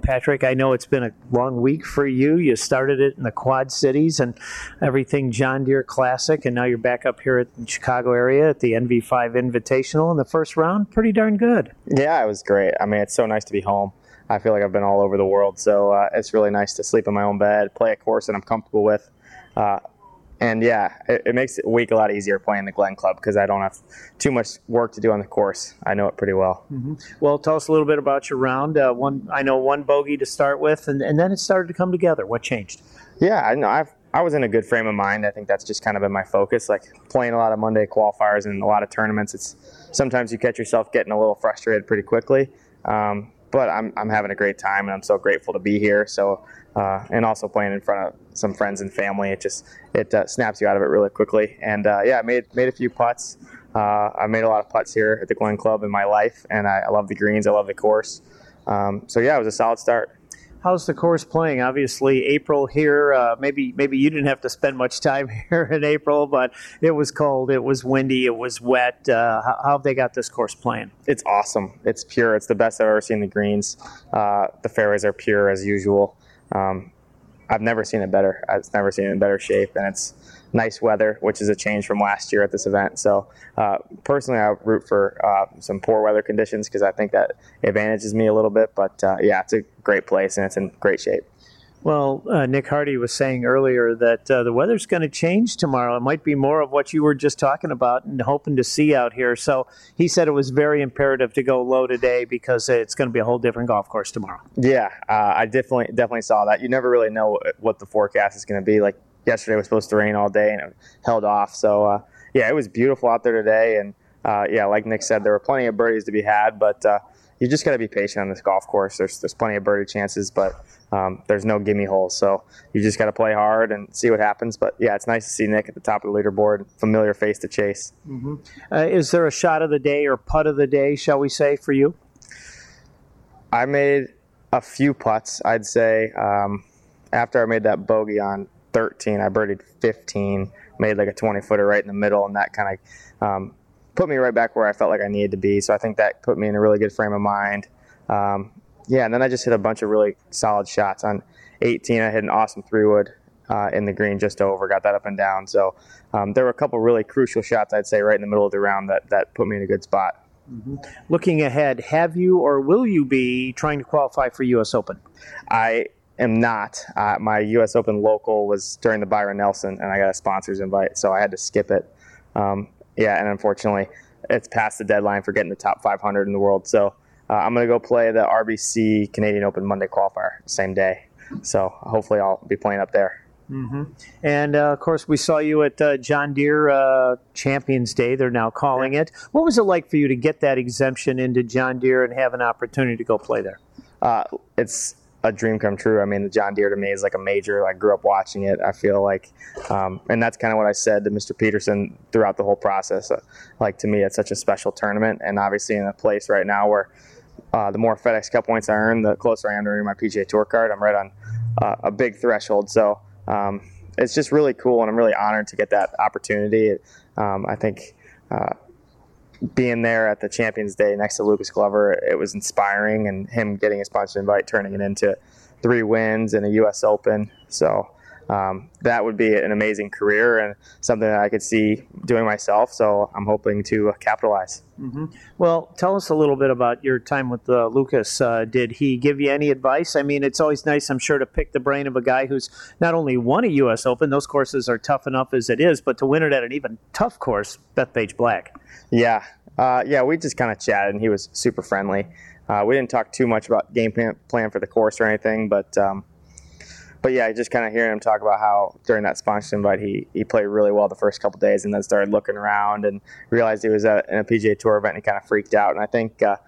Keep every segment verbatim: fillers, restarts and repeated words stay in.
Patrick, I know it's been a long week for you. You started it in the Quad Cities and everything John Deere Classic, and now you're back up here at the Chicago area at the N V five Invitational in the first round. Pretty darn good. Yeah, it was great. I mean, it's so nice to be home. I feel like I've been all over the world, so uh, it's really nice to sleep in my own bed, play a course that I'm comfortable with. Uh, And yeah, it, it makes the week a lot easier playing the Glen Club because I don't have too much work to do on the course. I know it pretty well. Mm-hmm. Well, tell us a little bit about your round. Uh, one, I know one bogey to start with, and, and then it started to come together. What changed? Yeah, I know. I've I was in a good frame of mind. I think that's just kind of been my focus. Like playing a lot of Monday qualifiers and a lot of tournaments. It's sometimes you catch yourself getting a little frustrated pretty quickly. Um, but I'm I'm having a great time, and I'm so grateful to be here. So. Uh, and also playing in front of some friends and family, it just it uh, snaps you out of it really quickly. And uh, yeah, I made made a few putts. Uh, I made a lot of putts here at the Glen Club in my life, and I, I love the greens. I love the course. Um, so yeah, it was a solid start. How's the course playing? Obviously, April here. Uh, maybe maybe you didn't have to spend much time here in April, but it was cold, it was windy, it was wet. Uh, how, how have they got this course playing? It's awesome. It's pure. It's the best I've ever seen the greens. Uh, the fairways are pure as usual. Um, I've never seen it better. I've never seen it in better shape, and it's nice weather, which is a change from last year at this event. So uh, personally, I root for uh, some poor weather conditions because I think that advantages me a little bit. But uh, yeah, it's a great place, and it's in great shape. Well, uh, Nick Hardy was saying earlier that uh, the weather's going to change tomorrow. It might be more of what you were just talking about and hoping to see out here. So he said it was very imperative to go low today because it's going to be a whole different golf course tomorrow. Yeah, uh, I definitely definitely saw that. You never really know what the forecast is going to be. Like yesterday was supposed to rain all day and it held off. So uh, yeah, it was beautiful out there today. And uh, yeah, like Nick said, there were plenty of birdies to be had, but uh, you just got to be patient on this golf course. There's there's plenty of birdie chances, but um, there's no gimme holes. So you just got to play hard and see what happens. But yeah, it's nice to see Nick at the top of the leaderboard, familiar face to chase. Mm-hmm. Uh, is there a shot of the day or putt of the day, shall we say, for you? I made a few putts, I'd say. Um, after I made that bogey on thirteen, I birdied fifteen, made like a twenty-footer right in the middle, and that kind of um, put me right back where I felt like I needed to be. So I think that put me in a really good frame of mind. Um, yeah, and then I just hit a bunch of really solid shots. On eighteen, I hit an awesome three-wood uh, in the green just over, got that up and down. So um, there were a couple really crucial shots, I'd say, right in the middle of the round that, that put me in a good spot. Mm-hmm. Looking ahead, have you or will you be trying to qualify for U S Open? I am not. Uh, my U S Open local was during the Byron Nelson, and I got a sponsor's invite, so I had to skip it. Um, yeah, and unfortunately, it's past the deadline for getting the top five hundred in the world. So uh, I'm going to go play the R B C Canadian Open Monday qualifier same day. So hopefully I'll be playing up there. Mm-hmm. And, uh, of course, we saw you at uh, John Deere uh, Champions Day, they're now calling yeah. it. What was it like for you to get that exemption into John Deere and have an opportunity to go play there? Uh, it's a dream come true. I mean, the John Deere to me is like a major. I grew up watching it, I feel like. Um, and that's kind of what I said to Mister Peterson throughout the whole process. Uh, like, to me, it's such a special tournament. And obviously in a place right now where uh, the more FedEx Cup points I earn, the closer I am to earning my P G A Tour card. I'm right on uh, a big threshold. So um, it's just really cool, and I'm really honored to get that opportunity. Um, I think uh, being there at the Champions Day next to Lucas Glover, it was inspiring, and him getting a sponsor invite, turning it into three wins and a U S Open. So um, that would be an amazing career and something that I could see doing myself. So I'm hoping to capitalize. Mm-hmm. Well, tell us a little bit about your time with uh, Lucas. Uh, did he give you any advice? I mean, it's always nice, I'm sure, to pick the brain of a guy who's not only won a U S Open, those courses are tough enough as it is, but to win it at an even tough course, Bethpage Black. Yeah, uh, yeah, we just kind of chatted, and he was super friendly. Uh, we didn't talk too much about game plan, plan for the course or anything, but um, but yeah, just kind of hearing him talk about how during that sponsor invite he he played really well the first couple days, and then started looking around and realized he was at in a P G A Tour event, and he kind of freaked out. And I think uh,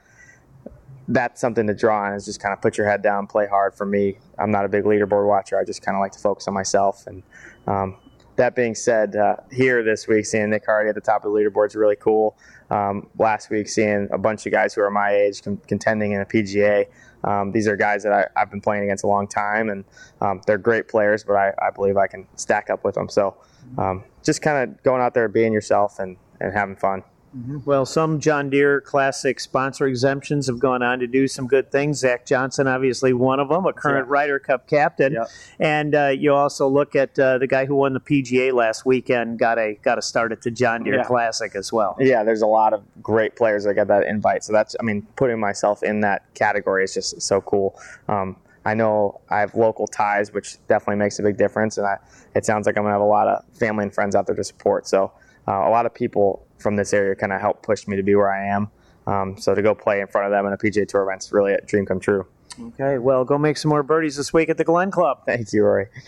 that's something to draw on, is just kind of put your head down, play hard. For me, I'm not a big leaderboard watcher. I just kind of like to focus on myself. And um, that being said, uh, here this week, seeing Nick Hardy at the top of the leaderboard is really cool. Um, last week, seeing a bunch of guys who are my age con- contending in a P G A. Um, these are guys that I, I've been playing against a long time, and um, they're great players, but I, I believe I can stack up with them. So um, just kind of going out there, being yourself, and, and having fun. Well, some John Deere Classic sponsor exemptions have gone on to do some good things. Zach Johnson, obviously one of them, a current Yeah. Ryder Cup captain. Yep. And uh, you also look at uh, the guy who won the P G A last weekend, got a got a start at the John Deere Yeah. Classic as well. Yeah, there's a lot of great players that get that invite. So that's, I mean, putting myself in that category is just so cool. Um, I know I have local ties, which definitely makes a big difference. And I, it sounds like I'm going to have a lot of family and friends out there to support. So uh, a lot of people from this area kind of helped push me to be where I am. Um, so to go play in front of them in a P G A Tour event's really a dream come true. Okay, well, go make some more birdies this week at the Glen Club. Thank you, Rory.